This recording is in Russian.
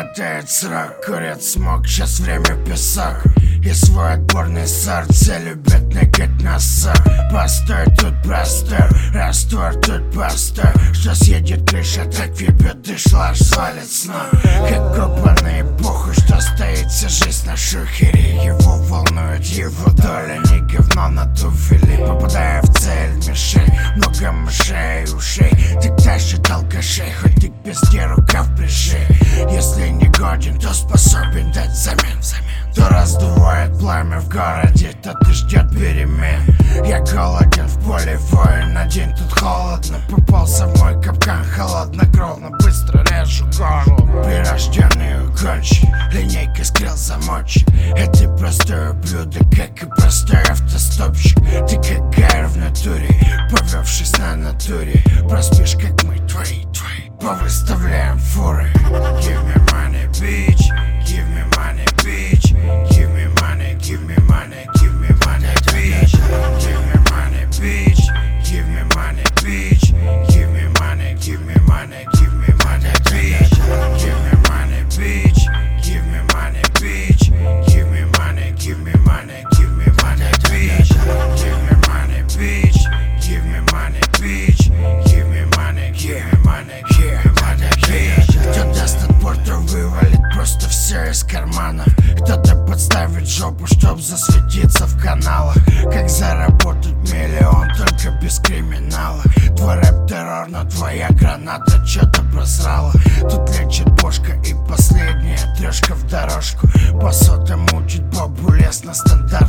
хватает срок, курят смог, сейчас время песок. И свой отборный сорт, все любят накать носок. Постой, тут простор, раствор, тут постой. Что съедет крыша, так въебет дышла, аж свалит с ног. Как копанный похуй, что стоит вся жизнь на шухере. Его волнует его доля, не говно на туфели. Попадая в цель, мишень, много мышей, ушей. Тогда же алкашей, хоть ты к пизде рукав пришей. Если не годен, то способен дать взамен. То раздувает пламя в городе, тот и ждет перемен. Я голоден, в поле воин, на день тут холодно. Попался в мой капкан, холоднокровно, быстро режу горло. Прирожденный угонщик, линейкой скрыл замочек. Это простое блюдо, как и простой автостопщик. Ты как гайр в натуре, повевшись на натуре. Проспишь, как мы, твои, повыставляем фуры. Give me money, bitch, give me money, bitch. Give me money, give me money, give me money, bitch. Give me money, bitch, give me money, bitch. Give me money, give me money, give me money, bitch. Give me money, bitch, give me money, bitch. Give me money, give me money, give me money, bitch. Give me money, bitch, give me money, bitch. Give me money, give me money, give me money, bitch. Кто даст отпор, то вывалит просто все из карманов. Кто-то подставит жопу, чтоб засветиться в каналах. Как заработать миллион, только без криминала. Твой рэп-террор, но твоя граната чё-то просрала. Тут лечит бошка и последняя трешка в дорожку. По сотам мучить бабу лес на стандарт.